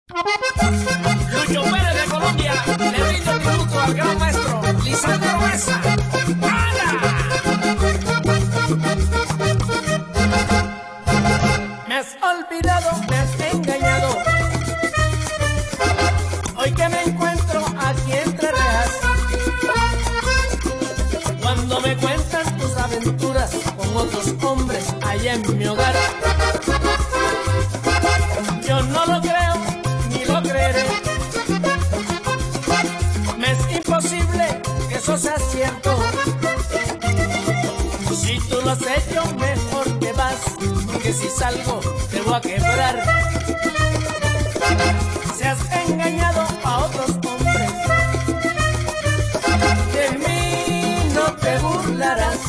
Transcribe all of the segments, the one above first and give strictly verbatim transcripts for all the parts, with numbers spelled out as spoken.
Lucho Pérez de Colombia le brinda el tributo al gran maestro Lisandro Mesa. Me has olvidado, me has engañado. Hoy que me encuentro aquí entre rejas, cuando me cuentan tus aventuras con otros hombres allá en mi hogar, yo no lo creo ni lo creeré. Me es imposible que eso sea cierto. Si tú lo has hecho, mejor te vas, porque si salgo te voy a quebrar. Si has engañado a otros hombres, de mí no te burlarás.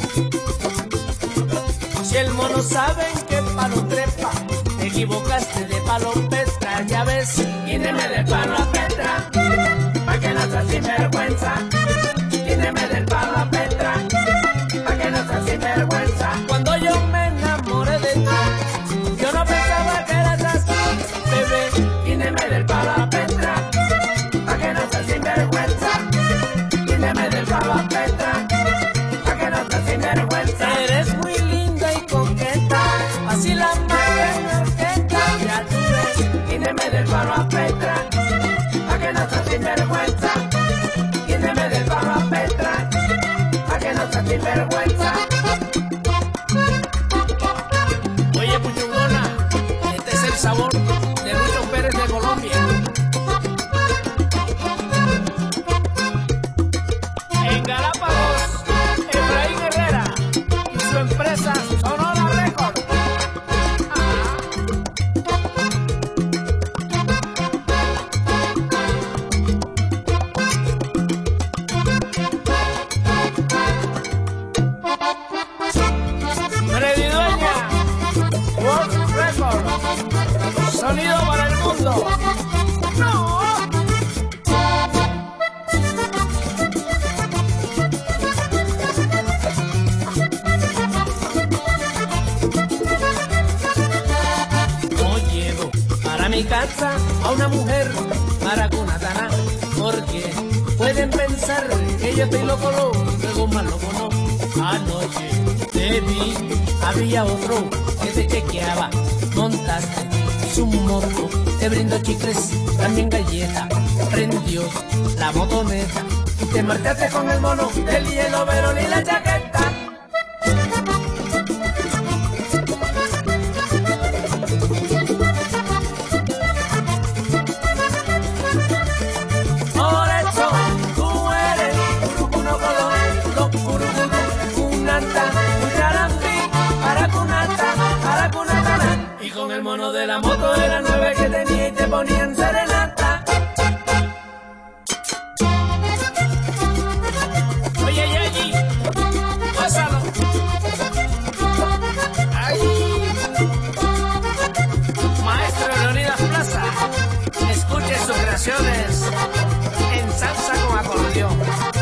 Si el mono sabe en qué palo trepa, te equivocaste de palo Petra, ya ves. Quíteme del palo a Petra, pa' que no seas sinvergüenza. Quíteme del palo a Petra, pa' que no seas sinvergüenza. Cuando yo me enamoré de ti, yo no pensaba que eras así, bebé. Quíteme del palo a Petra, pa' que no seas sinvergüenza. Quíteme del palo a Petra, pa' que no seas sinvergüenza. Eres muy linda y coqueta, así la madre en la orquesta, ya tú ves. Quíteme del palo a Petra, pa' que no seas sinvergüenza. Quíteme del palo a Petra, pa' que no seas sinvergüenza. Oye, Puchungona, este es el sabor de Lucho Pérez de Colombia. En Galápagos, Efraín Herrera y su empresa Sonora Record. Freddy Dueña, World Record, sonido para el mundo. ¡No! No llevo para mi casa a una mujer para Cunataná, porque pueden pensar que yo estoy loco, luego más loco no. Anoche te vi, había otro que te chequeaba, montaste su moto, te brindó chicles, también galletas, prendió la motoneta y te marchaste con el mono, el hielo, verón y la chaqueta. Por eso tú eres urucuno colón, los urucuno, unanta, ucharambi, para cunata, para cunatana. Y con el mono de la moto de las nueve que tenía y te ponían serenata. Oye, Yayi, pásalo. Ay. Maestro Leonidas Plaza, escuche sus creaciones en salsa con acordeón.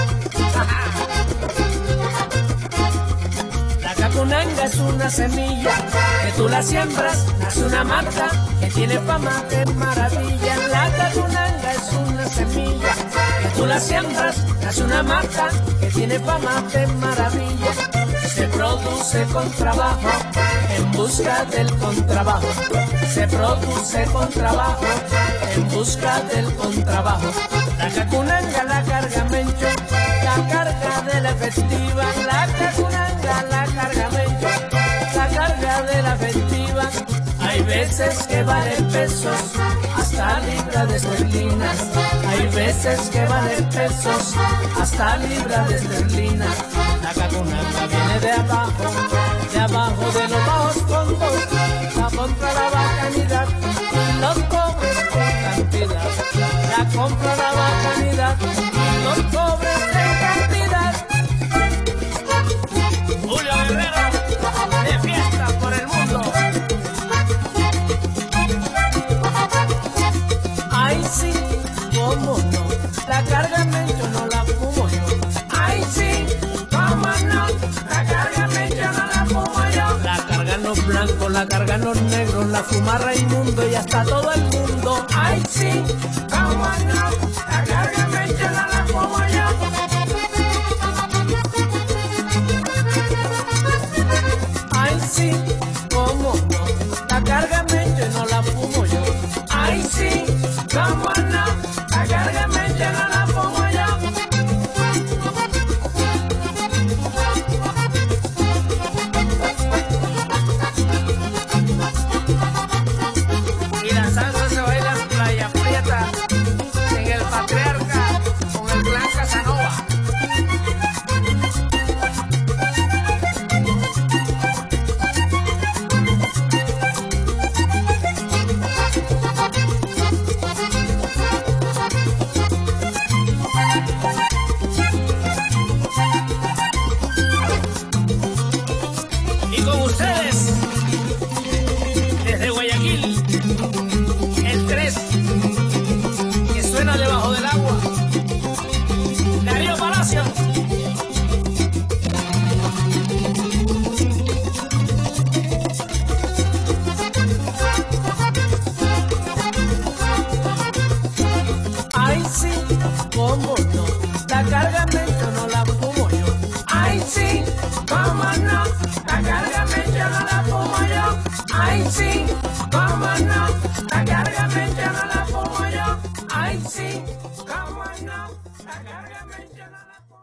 La cacunanga es una semilla que tú la siembras, nace una mata que tiene fama de maravilla. La cacunanga es una semilla que tú la siembras, nace una mata que tiene fama de maravilla. Se produce con trabajo, en busca del contrabajo. Se produce con trabajo, en busca del contrabajo. La cacunanga la carga Mencho, la carga de la festiva. La cacunanga la carga Mencho, la carga de la festiva. Hay veces que valen pesos, hasta libra de esterlinas. Hay veces que valen pesos, hasta libra de esterlinas. La cacunanga viene de abajo, de abajo de los bajos fondos, la compra la bacanidad y los pobres en cantidad. La compra la bacanidad y los pobres en cantidad. Julio Guerrero, de fiesta por el mundo. Ay sí, cómo no, la carga Mencho no la fumo yo. Ay sí, cómo no, la carga Mencho no la fumo yo. La carga blancos, la cargan los negros, la fuma Raimundo y hasta todo el mundo. Ay sí, cómo no, la carga me echa, no la fumo yo. Ay sí, cómo no, la carga me echa y no la fumo yo. Ay sí, cómo no, la carga me echa, no la fumo yo. Y la salsa se baila en Playa Prieta, en el Patriarca, con el Clan Casanova. Y con ustedes, desde Guayaquil, el tres, que suena debajo del agua, Darío Palacios. Ay sí, cómo no, la carga me echa, no la fumo yo. Ay sí, cómo no, la carga me echa, no la fumo yo. Ay sí, cómo no, la carga me echa, no la fumo yo. Ay sí, cómo no, la carga me echa, no la fumo yo.